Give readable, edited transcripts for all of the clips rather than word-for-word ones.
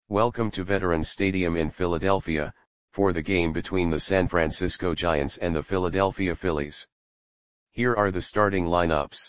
Welcome to Veterans Stadium in Philadelphia, for the game between the San Francisco Giants and the Philadelphia Phillies. Here are the starting lineups.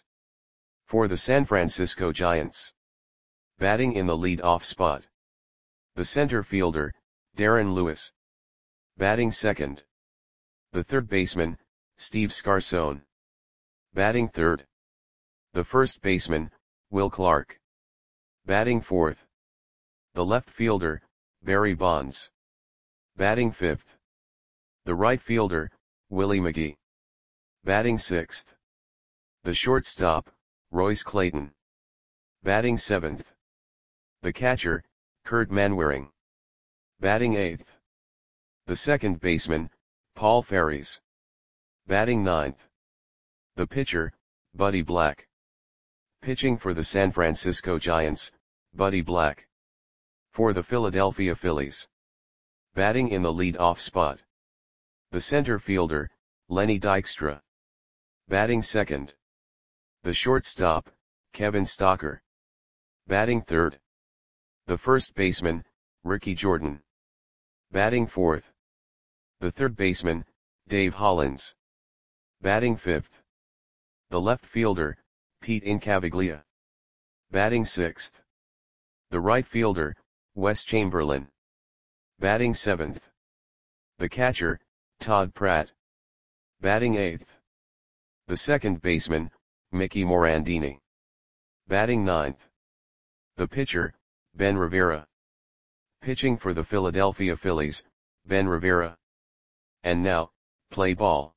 For the San Francisco Giants. Batting in the lead-off spot. The center fielder, Darren Lewis. Batting second. The third baseman, Steve Scarson. Batting third. The first baseman, Will Clark. Batting fourth. The left fielder, Barry Bonds. Batting fifth. The right fielder, Willie McGee. Batting sixth. The shortstop, Royce Clayton. Batting seventh. The catcher, Kurt Manwaring. Batting eighth. The second baseman, Paul Ferries. Batting ninth. The pitcher, Buddy Black. Pitching for the San Francisco Giants, Buddy Black. For the Philadelphia Phillies. Batting in the lead-off spot. The center fielder, Lenny Dykstra. Batting second. The shortstop, Kevin Stocker. Batting third. The first baseman, Ricky Jordan. Batting fourth. The third baseman, Dave Hollins. Batting fifth. The left fielder, Pete Incaviglia. Batting sixth. The right fielder, Wes Chamberlain. Batting seventh. The catcher, Todd Pratt. Batting eighth. The second baseman, Mickey Morandini. Batting ninth. The pitcher, Ben Rivera. Pitching for the Philadelphia Phillies, Ben Rivera. And now, play ball.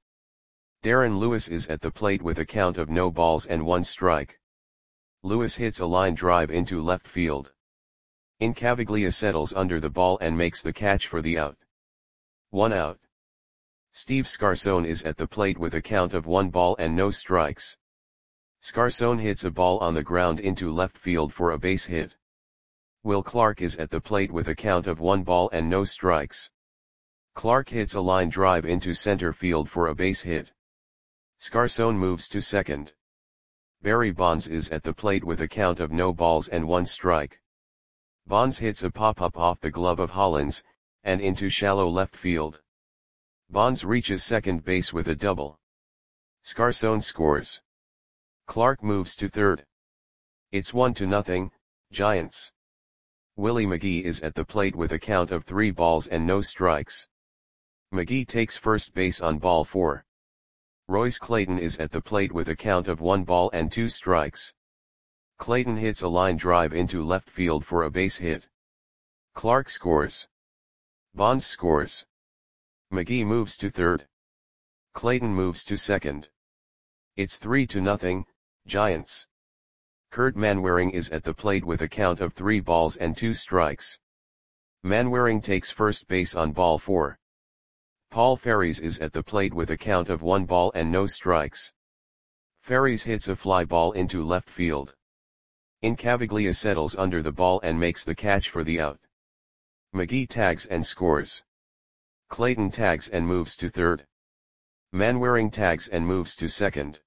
Darren Lewis is at the plate with a count of no balls and 1 strike. Lewis hits a line drive into left field. Incaviglia settles under the ball and makes the catch for the out. 1 out. Steve Scarson is at the plate with a count of 1 ball and no strikes. Scarson hits a ball on the ground into left field for a base hit. Will Clark is at the plate with a count of 1 ball and no strikes. Clark hits a line drive into center field for a base hit. Scarson moves to second. Barry Bonds is at the plate with a count of no balls and 1 strike. Bonds hits a pop-up off the glove of Hollins, and into shallow left field. Bonds reaches second base with a double. Scarson scores. Clark moves to third. It's 1-0, Giants. Willie McGee is at the plate with a count of 3 balls and no strikes. McGee takes first base on ball 4. Royce Clayton is at the plate with a count of 1 ball and 2 strikes. Clayton hits a line drive into left field for a base hit. Clark scores. Bonds scores. McGee moves to third. Clayton moves to second. It's 3-0, Giants. Kurt Manwaring is at the plate with a count of 3 balls and 2 strikes. Manwaring takes first base on ball 4. Paul Ferries is at the plate with a count of 1 ball and no strikes. Ferries hits a fly ball into left field. Incaviglia settles under the ball and makes the catch for the out. McGee tags and scores. Clayton tags and moves to third. Manwaring tags and moves to second.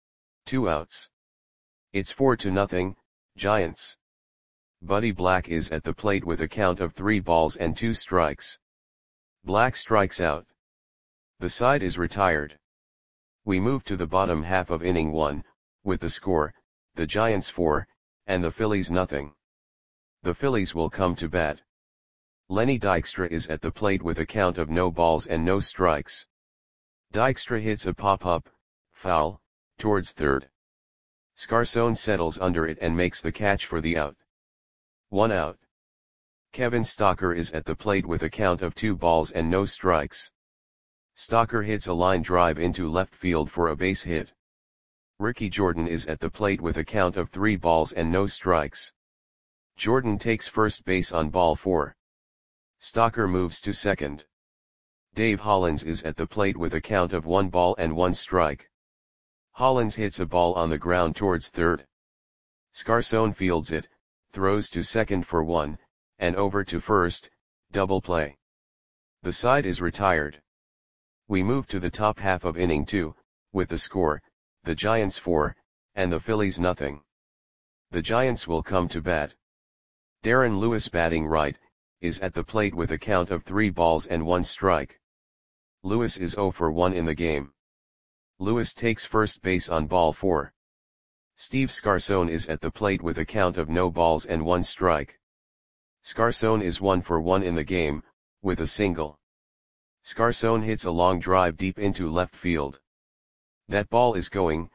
2 outs. It's 4-0, Giants. Buddy Black is at the plate with a count of 3 balls and 2 strikes. Black strikes out. The side is retired. We move to the bottom half of inning 1, with the score, the Giants 4, and the Phillies 0. The Phillies will come to bat. Lenny Dykstra is at the plate with a count of no balls and no strikes. Dykstra hits a pop-up, foul, towards third. Scarson settles under it and makes the catch for the out. 1 out. Kevin Stocker is at the plate with a count of 2 balls and no strikes. Stocker hits a line drive into left field for a base hit. Ricky Jordan is at the plate with a count of 3 balls and no strikes. Jordan takes first base on ball 4. Stocker moves to second. Dave Hollins is at the plate with a count of 1 ball and 1 strike. Hollins hits a ball on the ground towards third. Scarson fields it, throws to second for 1, and over to first, double play. The side is retired. We move to the top half of inning 2, with the score, the Giants 4, and the Phillies 0. The Giants will come to bat. Darren Lewis batting right, is at the plate with a count of 3 balls and 1 strike. Lewis is 0 for 1 in the game. Lewis takes first base on ball 4. Steve Scarson is at the plate with a count of no balls and 1 strike. Scarson is 1 for 1 in the game, with a single. Scarson hits a long drive deep into left field. That ball is gone.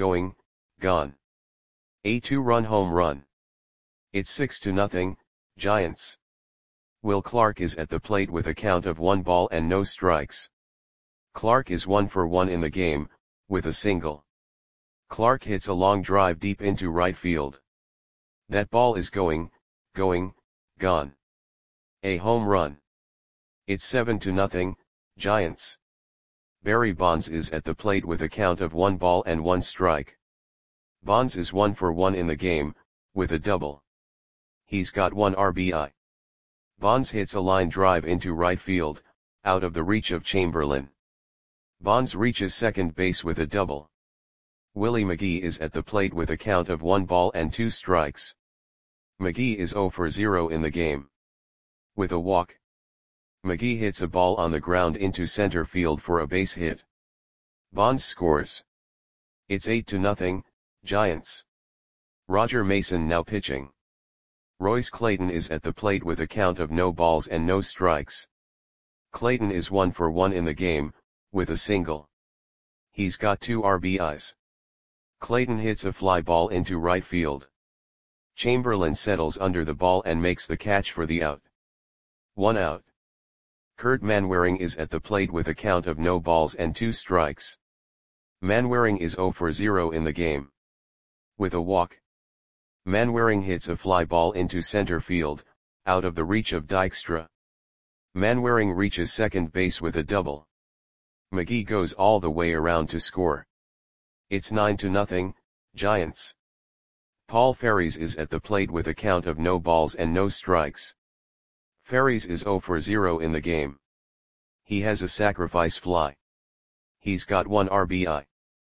A 2-run home run. It's 6-0, Giants. Will Clark is at the plate with a count of 1 ball and no strikes. Clark is 1 for 1 in the game, with a single. Clark hits a long drive deep into right field. That ball is gone. A home run. It's 7-0, Giants. Barry Bonds is at the plate with a count of 1 ball and 1 strike. Bonds is 1 for 1 in the game, with a double. He's got 1 RBI. Bonds hits a line drive into right field, out of the reach of Chamberlain. Bonds reaches second base with a double. Willie McGee is at the plate with a count of 1 ball and 2 strikes. McGee is 0 for 0 in the game. With a walk. McGee hits a ball on the ground into center field for a base hit. Bonds scores. It's 8-0, Giants. Roger Mason now pitching. Royce Clayton is at the plate with a count of no balls and no strikes. Clayton is 1 for 1 in the game, with a single. He's got 2 RBIs. Clayton hits a fly ball into right field. Chamberlain settles under the ball and makes the catch for the out. 1 out. Kurt Manwaring is at the plate with a count of no balls and 2 strikes. Manwaring is 0 for 0 in the game. With a walk. Manwaring hits a fly ball into center field, out of the reach of Dykstra. Manwaring reaches second base with a double. McGee goes all the way around to score. It's 9-0, Giants. Paul Ferries is at the plate with a count of no balls and no strikes. Ferries is 0 for 0 in the game. He has a sacrifice fly. He's got 1 RBI.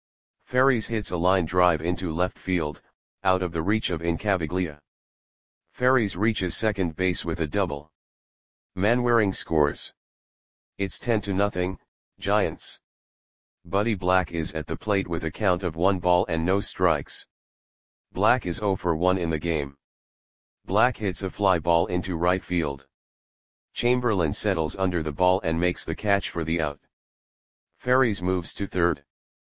Ferries hits a line drive into left field, out of the reach of Incaviglia. Ferries reaches second base with a double. Manwaring scores. It's 10-0, Giants. Buddy Black is at the plate with a count of 1 ball and no strikes. Black is 0 for 1 in the game. Black hits a fly ball into right field. Chamberlain settles under the ball and makes the catch for the out. Ferries moves to third.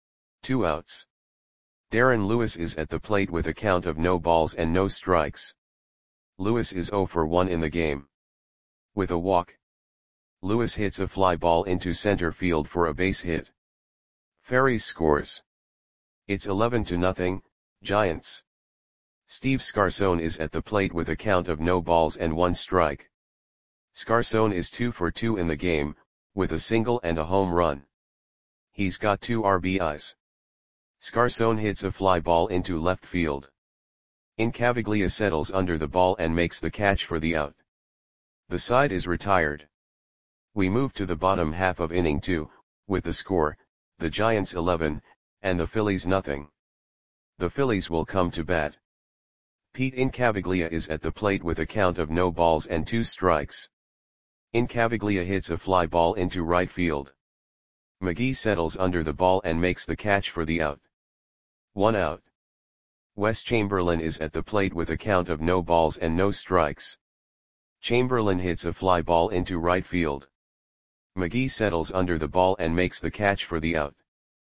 2 outs. Darren Lewis is at the plate with a count of no balls and no strikes. Lewis is 0 for 1 in the game. With a walk. Lewis hits a fly ball into center field for a base hit. Ferries scores. It's 11-0, Giants. Steve Scarson is at the plate with a count of no balls and 1 strike. Scarson is 2 for 2 in the game, with a single and a home run. He's got 2 RBIs. Scarson hits a fly ball into left field. Incaviglia settles under the ball and makes the catch for the out. The side is retired. We move to the bottom half of inning 2, with the score, the Giants 11, and the Phillies nothing. The Phillies will come to bat. Pete Incaviglia is at the plate with a count of no balls and 2 strikes. Incaviglia hits a fly ball into right field. McGee settles under the ball and makes the catch for the out. 1 out. Wes Chamberlain is at the plate with a count of no balls and no strikes. Chamberlain hits a fly ball into right field. McGee settles under the ball and makes the catch for the out.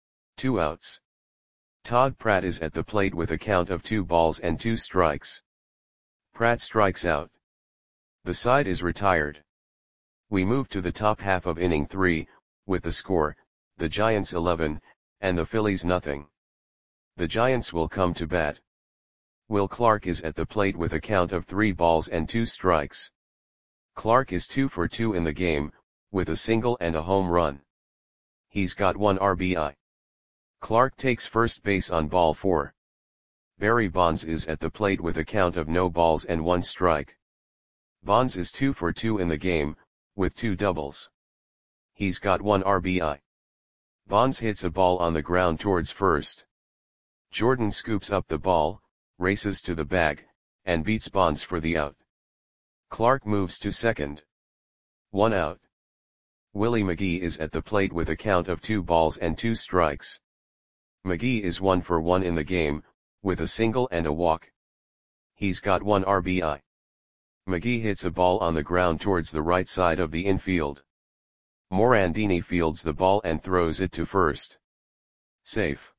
2 outs. Todd Pratt is at the plate with a count of 2 balls and 2 strikes. Pratt strikes out. The side is retired. We move to the top half of inning 3, with the score, the Giants 11, and the Phillies nothing. The Giants will come to bat. Will Clark is at the plate with a count of 3 balls and 2 strikes. Clark is 2 for 2 in the game, with a single and a home run. He's got 1 RBI. Clark takes first base on ball 4. Barry Bonds is at the plate with a count of no balls and 1 strike. Bonds is 2 for 2 in the game, with 2 doubles. He's got 1 RBI. Bonds hits a ball on the ground towards first. Jordan scoops up the ball, races to the bag, and beats Bonds for the out. Clark moves to second. 1 out. Willie McGee is at the plate with a count of 2 balls and 2 strikes. McGee is 1 for 1 in the game, with a single and a walk. He's got 1 RBI. McGee hits a ball on the ground towards the right side of the infield. Morandini fields the ball and throws it to first. Safe.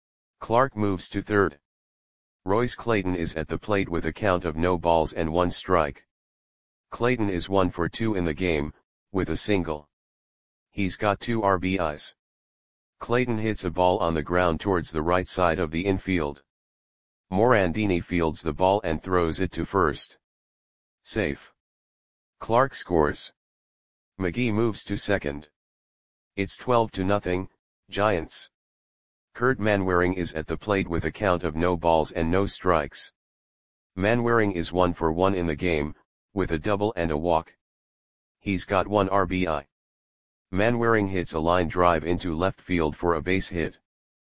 Clark moves to third. Royce Clayton is at the plate with a count of no balls and 1 strike. Clayton is 1 for 2 in the game, with a single. He's got 2 RBIs. Clayton hits a ball on the ground towards the right side of the infield. Morandini fields the ball and throws it to first. Safe. Clark scores. McGee moves to second. It's 12-0, Giants. Kurt Manwaring is at the plate with a count of no balls and no strikes. Manwaring is 1 for 1 in the game, with a double and a walk. He's got 1 RBI. Manwaring hits a line drive into left field for a base hit.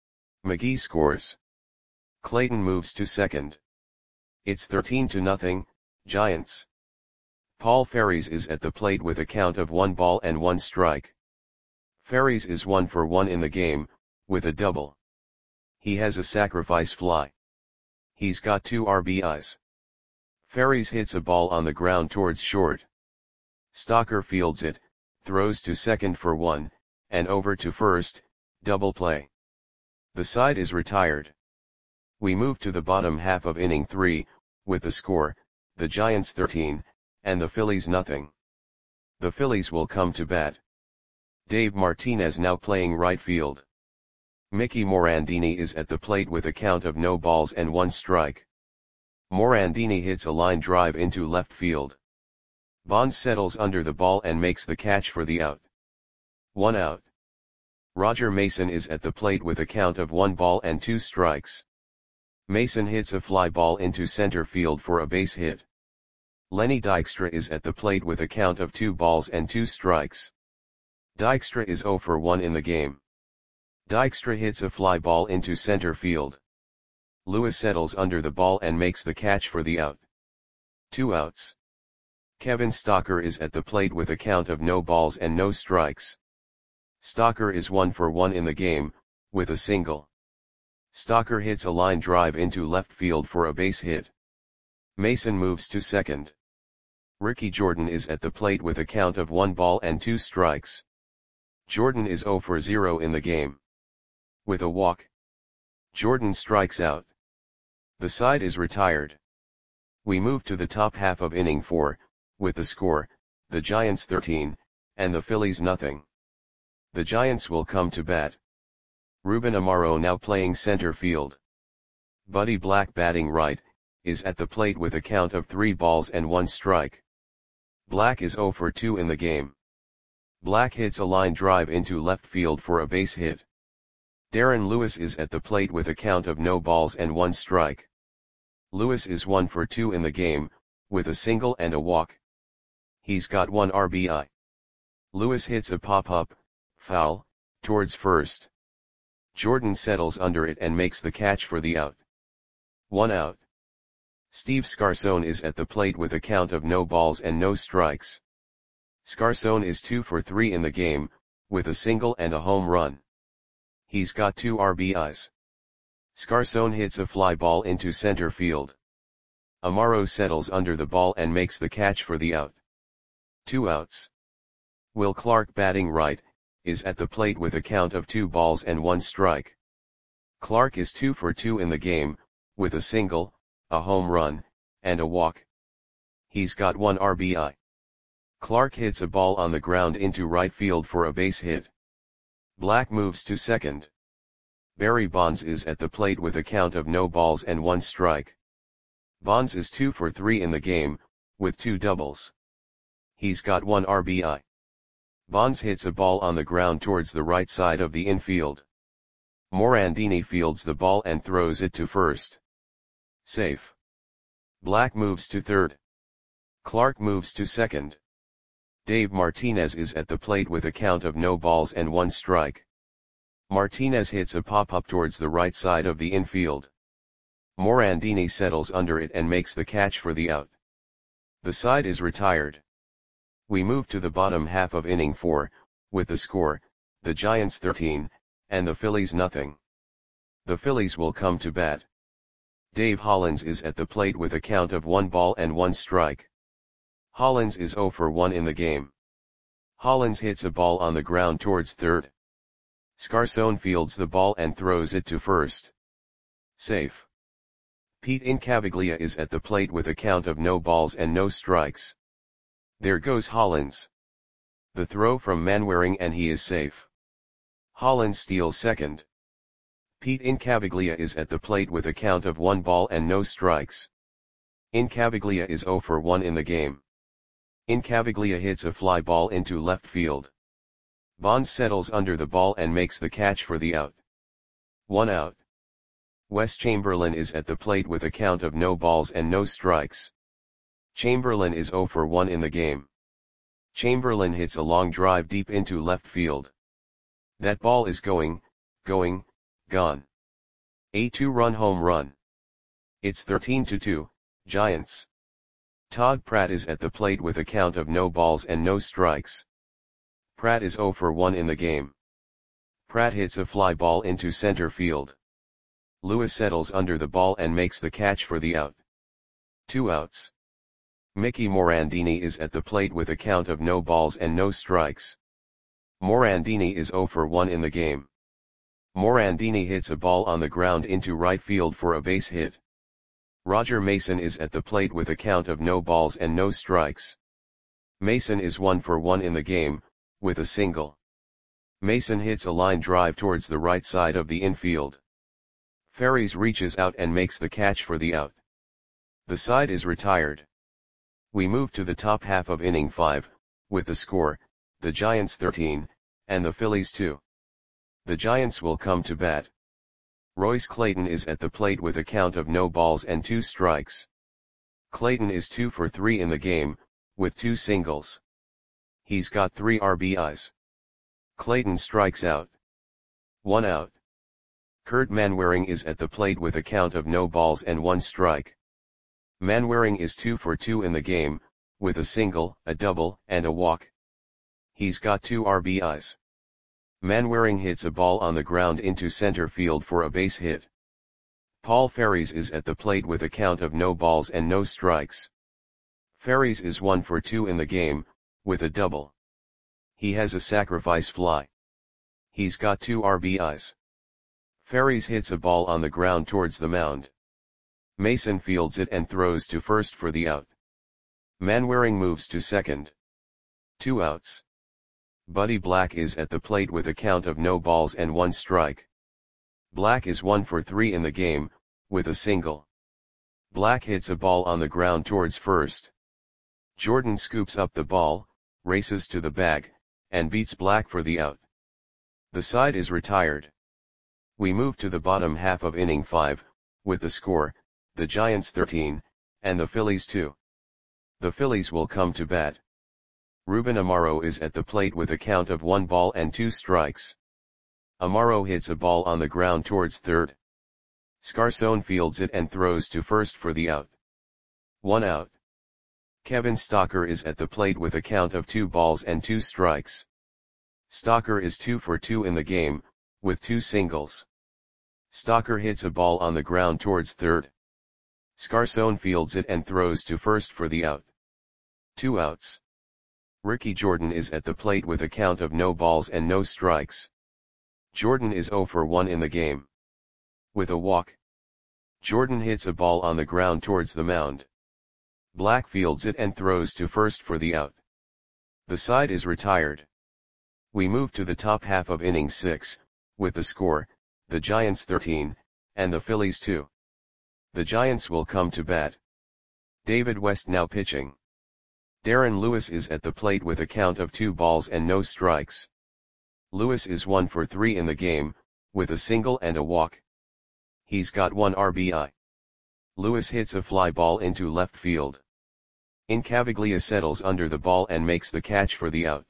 McGee scores. Clayton moves to second. It's 13-0, Giants. Paul Ferries is at the plate with a count of 1 ball and 1 strike. Ferries is 1 for 1 in the game, with a double. He has a sacrifice fly. He's got 2 RBIs. Ferries hits a ball on the ground towards short. Stalker fields it, throws to second for 1, and over to first, double play. The side is retired. We move to the bottom half of inning 3, with the score, the Giants 13, and the Phillies nothing. The Phillies will come to bat. Dave Martinez now playing right field. Mickey Morandini is at the plate with a count of no balls and 1 strike. Morandini hits a line drive into left field. Bonds settles under the ball and makes the catch for the out. 1 out. Roger Mason is at the plate with a count of 1 ball and 2 strikes. Mason hits a fly ball into center field for a base hit. Lenny Dykstra is at the plate with a count of 2 balls and 2 strikes. Dykstra is 0 for 1 in the game. Dykstra hits a fly ball into center field. Lewis settles under the ball and makes the catch for the out. 2 outs. Kevin Stalker is at the plate with a count of no balls and no strikes. Stalker is 1 for 1 in the game, with a single. Stalker hits a line drive into left field for a base hit. Mason moves to second. Ricky Jordan is at the plate with a count of 1 ball and 2 strikes. Jordan is 0 for 0 in the game. With a walk, Jordan strikes out. The side is retired. We move to the top half of inning 4, with the score, the Giants 13, and the Phillies nothing. The Giants will come to bat. Ruben Amaro now playing center field. Buddy Black batting right, is at the plate with a count of 3 balls and 1 strike. Black is 0 for 2 in the game. Black hits a line drive into left field for a base hit. Darren Lewis is at the plate with a count of no balls and 1 strike. Lewis is 1 for 2 in the game, with a single and a walk. He's got 1 RBI. Lewis hits a pop-up, foul, towards first. Jordan settles under it and makes the catch for the out. 1 out. Steve Scarson is at the plate with a count of no balls and no strikes. Scarson is 2 for 3 in the game, with a single and a home run. He's got 2 RBIs. Scarson hits a fly ball into center field. Amaro settles under the ball and makes the catch for the out. 2 outs. Will Clark batting right, is at the plate with a count of 2 balls and 1 strike. Clark is 2 for 2 in the game, with a single, a home run, and a walk. He's got 1 RBI. Clark hits a ball on the ground into right field for a base hit. Black moves to second. Barry Bonds is at the plate with a count of no balls and 1 strike. Bonds is 2 for 3 in the game, with 2 doubles. He's got 1 RBI. Bonds hits a ball on the ground towards the right side of the infield. Morandini fields the ball and throws it to first. Safe. Black moves to third. Clark moves to second. Dave Martinez is at the plate with a count of no balls and 1 strike. Martinez hits a pop-up towards the right side of the infield. Morandini settles under it and makes the catch for the out. The side is retired. We move to the bottom half of inning 4, with the score, the Giants 13, and the Phillies nothing. The Phillies will come to bat. Dave Hollins is at the plate with a count of 1 ball and 1 strike. Hollins is 0 for 1 in the game. Hollins hits a ball on the ground towards third. Scarson fields the ball and throws it to first. Safe. Pete Incaviglia is at the plate with a count of no balls and no strikes. There goes Hollins. The throw from Manwaring and he is safe. Hollins steals second. Pete Incaviglia is at the plate with a count of 1 ball and no strikes. Incaviglia is 0 for 1 in the game. Incaviglia hits a fly ball into left field. Bonds settles under the ball and makes the catch for the out. 1 out. Wes Chamberlain is at the plate with a count of no balls and no strikes. Chamberlain is 0 for 1 in the game. Chamberlain hits a long drive deep into left field. That ball is gone. A 2-run home run. It's 13-2, Giants. Todd Pratt is at the plate with a count of no balls and no strikes. Pratt is 0 for 1 in the game. Pratt hits a fly ball into center field. Lewis settles under the ball and makes the catch for the out. 2 outs. Mickey Morandini is at the plate with a count of no balls and no strikes. Morandini is 0 for 1 in the game. Morandini hits a ball on the ground into right field for a base hit. Roger Mason is at the plate with a count of no balls and no strikes. Mason is 1 for 1 in the game, with a single. Mason hits a line drive towards the right side of the infield. Ferries reaches out and makes the catch for the out. The side is retired. We move to the top half of inning 5, with the score, the Giants 13, and the Phillies 2. The Giants will come to bat. Royce Clayton is at the plate with a count of no balls and 2 strikes. Clayton is 2 for 3 in the game, with 2 singles. He's got 3 RBIs. Clayton strikes out. 1 out. Kurt Manwaring is at the plate with a count of no balls and 1 strike. Manwaring is 2 for 2 in the game, with a single, a double, and a walk. He's got 2 RBIs. Manwaring hits a ball on the ground into center field for a base hit. Paul Ferries is at the plate with a count of no balls and no strikes. Ferries is 1 for 2 in the game, with a double. He has a sacrifice fly. He's got 2 RBIs. Ferries hits a ball on the ground towards the mound. Mason fields it and throws to first for the out. Manwaring moves to second. 2 outs. Buddy Black is at the plate with a count of no balls and 1 strike. Black is 1 for 3 in the game, with a single. Black hits a ball on the ground towards first. Jordan scoops up the ball, races to the bag, and beats Black for the out. The side is retired. We move to the bottom half of inning 5, with the score, the Giants 13, and the Phillies 2. The Phillies will come to bat. Ruben Amaro is at the plate with a count of 1 ball and 2 strikes. Amaro hits a ball on the ground towards third. Scarson fields it and throws to first for the out. 1 out. Kevin Stocker is at the plate with a count of 2 balls and 2 strikes. Stocker is 2 for 2 in the game, with 2 singles. Stocker hits a ball on the ground towards third. Scarson fields it and throws to first for the out. 2 outs. Ricky Jordan is at the plate with a count of no balls and no strikes. Jordan is 0 for 1 in the game. With a walk. Jordan hits a ball on the ground towards the mound. Black fields it and throws to first for the out. The side is retired. We move to the top half of inning 6, with the score, the Giants 13, and the Phillies 2. The Giants will come to bat. David West now pitching. Darren Lewis is at the plate with a count of 2 balls and no strikes. Lewis is 1 for 3 in the game, with a single and a walk. He's got 1 RBI. Lewis hits a fly ball into left field. Incaviglia settles under the ball and makes the catch for the out.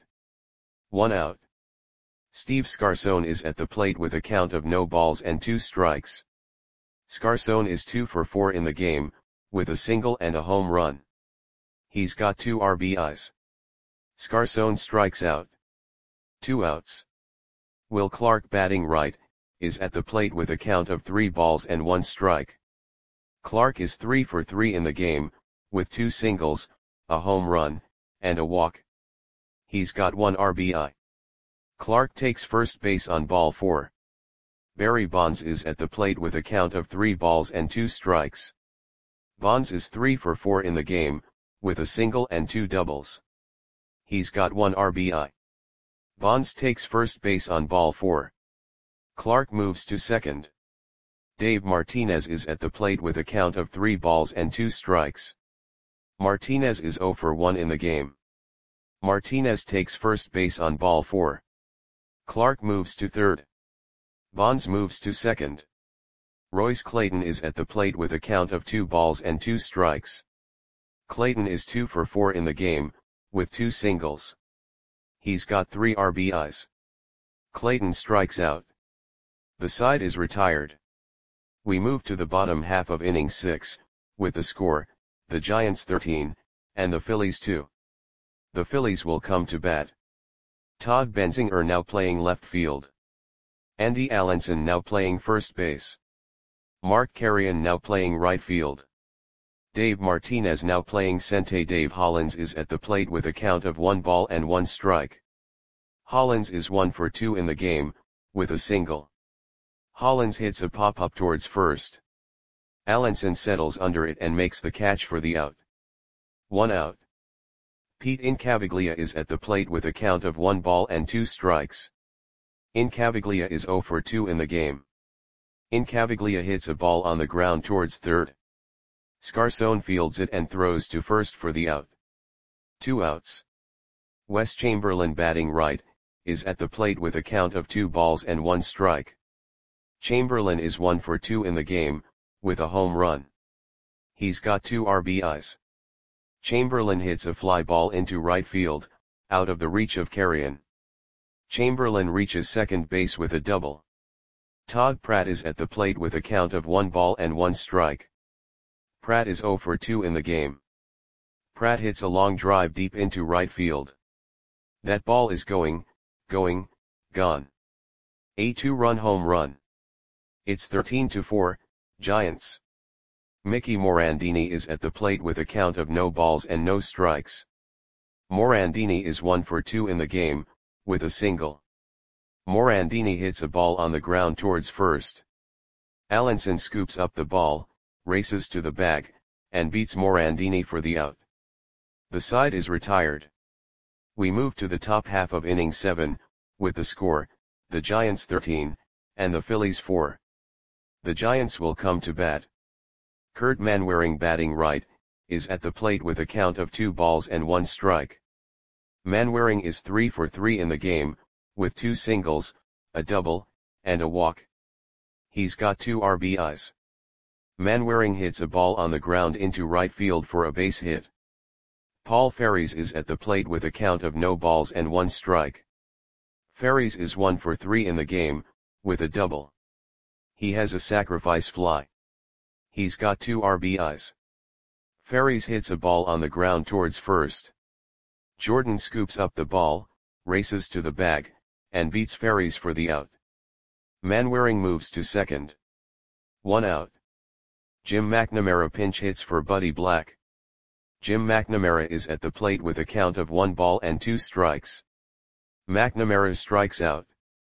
1 out. Steve Scarson is at the plate with a count of no balls and 2 strikes. Scarson is 2 for 4 in the game, with a single and a home run. He's got 2 RBIs. Scarson strikes out. 2 outs. Will Clark, batting right, is at the plate with a count of 3 balls and 1 strike. Clark is 3 for 3 in the game, with 2 singles, a home run, and a walk. He's got 1 RBI. Clark takes first base on ball 4. Barry Bonds is at the plate with a count of 3 balls and 2 strikes. Bonds is 3 for 4 in the game, with a single and 2 doubles. He's got 1 RBI. Bonds takes first base on ball 4. Clark moves to second. Dave Martinez is at the plate with a count of 3 balls and 2 strikes. Martinez is 0 for 1 in the game. Martinez takes first base on ball 4. Clark moves to third. Bonds moves to second. Royce Clayton is at the plate with a count of 2 balls and 2 strikes. Clayton is 2 for 4 in the game, with 2 singles. He's got 3 RBIs. Clayton strikes out. The side is retired. We move to the bottom half of inning 6, with the score, the Giants 13, and the Phillies 2. The Phillies will come to bat. Todd Benzinger now playing left field. Andy Allenson now playing first base. Mark Carrion now playing right field. Dave Martinez now playing center. Dave Hollins is at the plate with a count of 1 ball and 1 strike. Hollins is 1 for 2 in the game, with a single. Hollins hits a pop-up towards first. Allenson settles under it and makes the catch for the out. 1 out. Pete Incaviglia is at the plate with a count of 1 ball and 2 strikes. Incaviglia is 0 for 2 in the game. Incaviglia hits a ball on the ground towards third. Scarson fields it and throws to first for the out. 2 outs. Wes Chamberlain, batting right, is at the plate with a count of 2 balls and 1 strike. Chamberlain is 1 for 2 in the game, with a home run. He's got 2 RBIs. Chamberlain hits a fly ball into right field, out of the reach of Carrion. Chamberlain reaches second base with a double. Todd Pratt is at the plate with a count of 1 ball and 1 strike. Pratt is 0 for 2 in the game. Pratt hits a long drive deep into right field. That ball is gone. A 2-run home run. It's 13-4, Giants. Mickey Morandini is at the plate with a count of no balls and no strikes. Morandini is 1 for 2 in the game, with a single. Morandini hits a ball on the ground towards first. Allenson scoops up the ball, races to the bag, and beats Morandini for the out. The side is retired. We move to the top half of inning 7, with the score, the Giants 13, and the Phillies 4. The Giants will come to bat. Kurt Manwaring, batting right, is at the plate with a count of 2 balls and 1 strike. Manwaring is 3 for 3 in the game, with 2 singles, a double, and a walk. He's got 2 RBIs. Manwaring hits a ball on the ground into right field for a base hit. Paul Ferries is at the plate with a count of no balls and 1 strike. Ferries is 1 for 3 in the game, with a double. He has a sacrifice fly. He's got 2 RBIs. Ferries hits a ball on the ground towards first. Jordan scoops up the ball, races to the bag, and beats Ferries for the out. Manwaring moves to second. 1 out. Jim McNamara pinch hits for Buddy Black. Jim McNamara is at the plate with a count of 1 ball and 2 strikes. McNamara strikes out.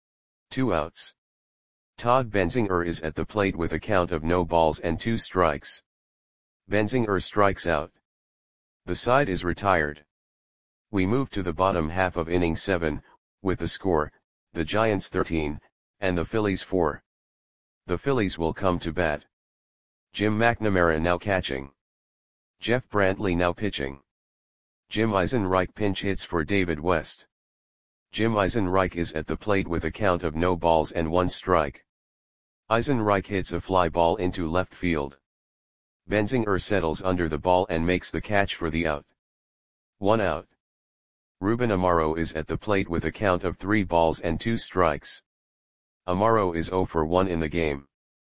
2 outs. Todd Benzinger is at the plate with a count of no balls and 2 strikes. Benzinger strikes out. The side is retired. We move to the bottom half of inning 7, with the score, the Giants 13, and the Phillies 4. The Phillies will come to bat. Jim McNamara now catching. Jeff Brantley now pitching. Jim Eisenreich pinch hits for David West. Jim Eisenreich is at the plate with a count of no balls and 1 strike. Eisenreich hits a fly ball into left field. Benzinger settles under the ball and makes the catch for the out. 1 out. Ruben Amaro is at the plate with a count of 3 balls and 2 strikes. Amaro is 0 for 1 in the game.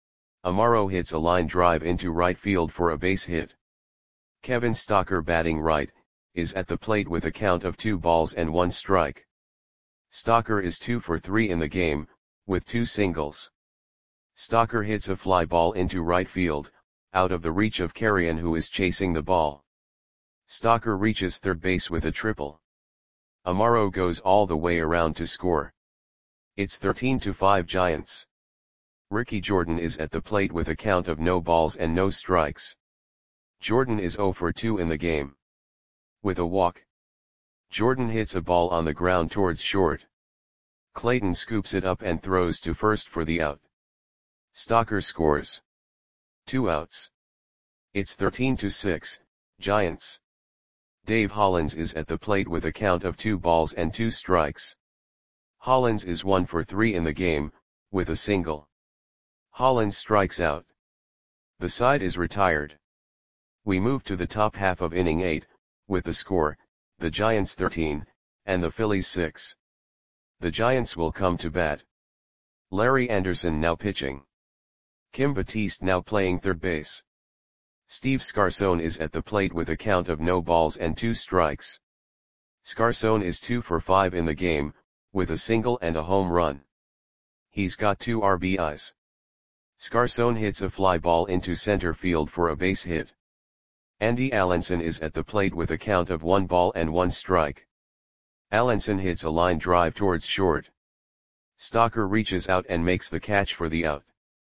Amaro hits a line drive into right field for a base hit. Kevin Stocker, batting right, is at the plate with a count of 2 balls and 1 strike. Stalker is 2 for 3 in the game, with 2 singles. Stalker hits a fly ball into right field, out of the reach of Carrion, who is chasing the ball. Stalker reaches third base with a triple. Amaro goes all the way around to score. It's 13-5 Giants. Ricky Jordan is at the plate with a count of no balls and no strikes. Jordan is 0 for 2 in the game. With a walk, Jordan hits a ball on the ground towards short. Clayton scoops it up and throws to first for the out. Stalker scores. 2 outs. It's 13-6, Giants. Dave Hollins is at the plate with a count of 2 balls and 2 strikes. Hollins is 1 for 3 in the game, with a single. Hollins strikes out. The side is retired. We move to the top half of inning 8, with the score, the Giants 13, and the Phillies 6. The Giants will come to bat. Larry Anderson now pitching. Kim Batiste now playing third base. Steve Scarson is at the plate with a count of no balls and 2 strikes. Scarson is 2 for 5 in the game, with a single and a home run. He's got 2 RBIs. Scarson hits a fly ball into center field for a base hit. Andy Allenson is at the plate with a count of 1 ball and 1 strike. Allenson hits a line drive towards short. Stalker reaches out and makes the catch for the out.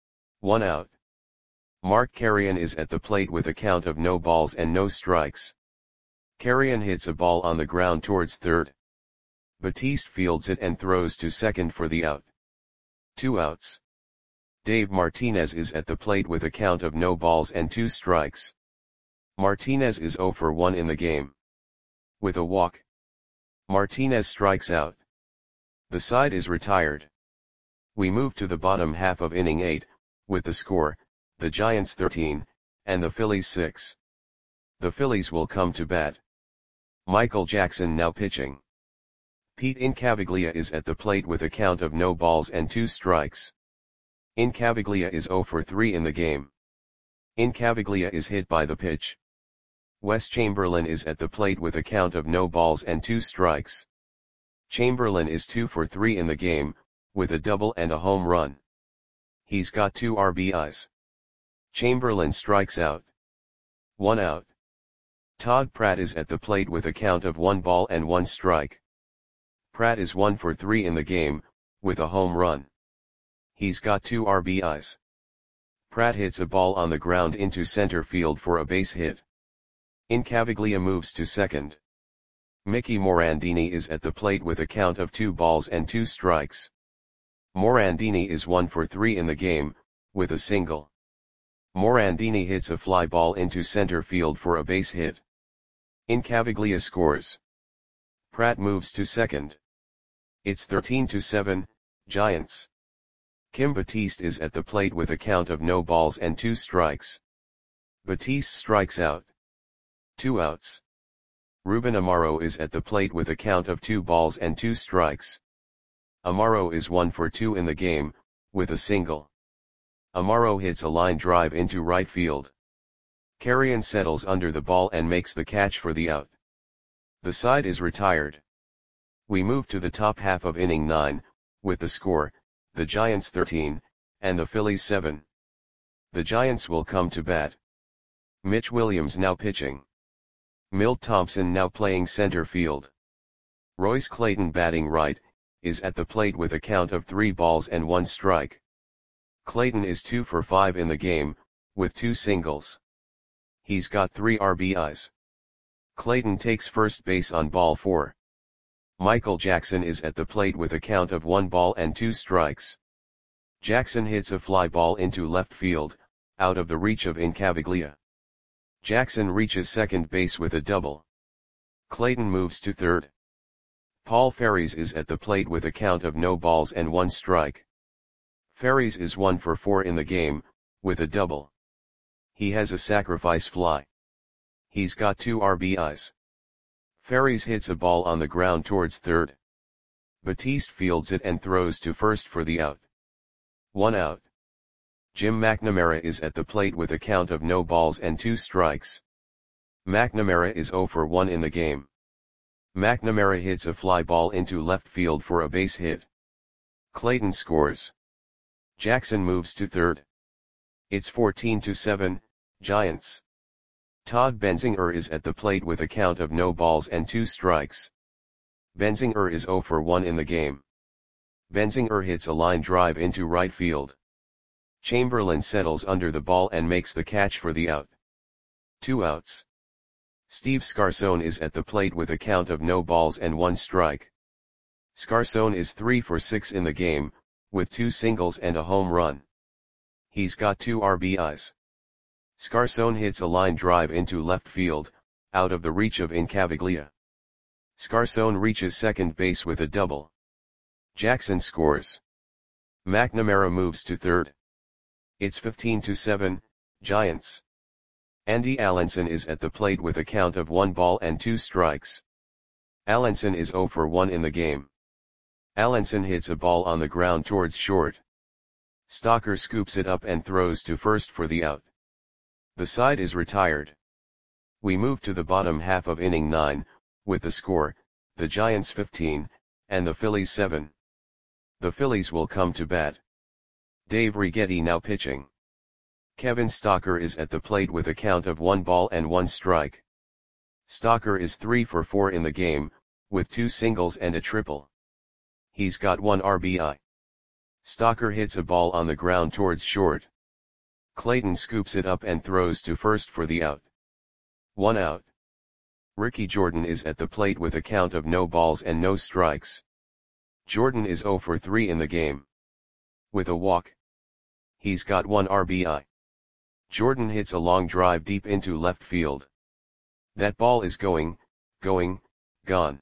1 out. Mark Carrion is at the plate with a count of no balls and no strikes. Carrion hits a ball on the ground towards third. Batiste fields it and throws to second for the out. 2 outs. Dave Martinez is at the plate with a count of no balls and 2 strikes. Martinez is 0 for 1 in the game. With a walk, Martinez strikes out. The side is retired. We move to the bottom half of inning 8, with the score, the Giants 13, and the Phillies 6. The Phillies will come to bat. Michael Jackson now pitching. Pete Incaviglia is at the plate with a count of no balls and 2 strikes. Incaviglia is 0 for 3 in the game. Incaviglia is hit by the pitch. Wes Chamberlain is at the plate with a count of no balls and 2 strikes. Chamberlain is 2 for 3 in the game, with a double and a home run. He's got 2 RBIs. Chamberlain strikes out. 1 out. Todd Pratt is at the plate with a count of 1 ball and 1 strike. Pratt is 1 for 3 in the game, with a home run. He's got 2 RBIs. Pratt hits a ball on the ground into center field for a base hit. Incaviglia moves to second. Mickey Morandini is at the plate with a count of 2 balls and 2 strikes. Morandini is 1 for 3 in the game, with a single. Morandini hits a fly ball into center field for a base hit. Incaviglia scores. Pratt moves to second. It's 13-7, Giants. Kim Batiste is at the plate with a count of no balls and 2 strikes. Batiste strikes out. 2 outs. Ruben Amaro is at the plate with a count of 2 balls and 2 strikes. Amaro is 1 for 2 in the game, with a single. Amaro hits a line drive into right field. Carrion settles under the ball and makes the catch for the out. The side is retired. We move to the top half of inning 9, with the score, the Giants 13, and the Phillies 7. The Giants will come to bat. Mitch Williams now pitching. Milt Thompson now playing center field. Royce Clayton batting right, is at the plate with a count of 3 balls and 1 strike. Clayton is 2 for 5 in the game, with 2 singles. He's got 3 RBIs. Clayton takes first base on ball 4. Michael Jackson is at the plate with a count of 1 ball and 2 strikes. Jackson hits a fly ball into left field, out of the reach of Incaviglia. Jackson reaches second base with a double. Clayton moves to third. Paul Ferries is at the plate with a count of no balls and 1 strike. Ferries is 1 for 4 in the game, with a double. He has a sacrifice fly. He's got 2 RBIs. Ferries hits a ball on the ground towards third. Batiste fields it and throws to first for the out. 1 out. Jim McNamara is at the plate with a count of no balls and 2 strikes. McNamara is 0 for 1 in the game. McNamara hits a fly ball into left field for a base hit. Clayton scores. Jackson moves to third. It's 14-7, Giants. Todd Benzinger is at the plate with a count of no balls and 2 strikes. Benzinger is 0 for 1 in the game. Benzinger hits a line drive into right field. Chamberlain settles under the ball and makes the catch for the out. 2 outs. Steve Scarson is at the plate with a count of no balls and 1 strike. Scarson is 3 for 6 in the game, with 2 singles and a home run. He's got 2 RBIs. Scarson hits a line drive into left field, out of the reach of Incaviglia. Scarson reaches second base with a double. Jackson scores. McNamara moves to third. It's 15-7, Giants. Andy Allenson is at the plate with a count of 1 ball and 2 strikes. Allenson is 0 for 1 in the game. Allenson hits a ball on the ground towards short. Stalker scoops it up and throws to first for the out. The side is retired. We move to the bottom half of inning 9, with the score, the Giants 15, and the Phillies 7. The Phillies will come to bat. Dave Righetti now pitching. Kevin Stalker is at the plate with a count of 1 ball and 1 strike. Stalker is 3 for 4 in the game, with 2 singles and a triple. He's got 1 RBI. Stalker hits a ball on the ground towards short. Clayton scoops it up and throws to first for the out. 1 out. Ricky Jordan is at the plate with a count of no balls and no strikes. Jordan is 0 for 3 in the game. With a walk. He's got 1 RBI. Jordan hits a long drive deep into left field. That ball is going, gone.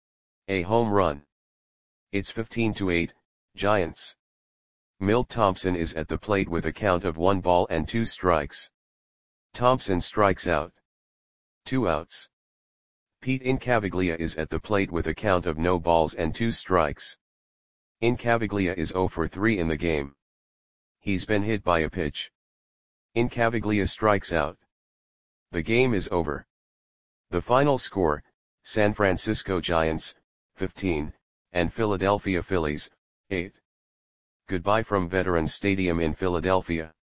A home run. It's 15-8, Giants. Milt Thompson is at the plate with a count of 1 ball and 2 strikes. Thompson strikes out. 2 outs. Pete Incaviglia is at the plate with a count of no balls and 2 strikes. Incaviglia is 0 for 3 in the game. He's been hit by a pitch. Incaviglia strikes out. The game is over. The final score, San Francisco Giants, 15, and Philadelphia Phillies, 8. Goodbye from Veterans Stadium in Philadelphia.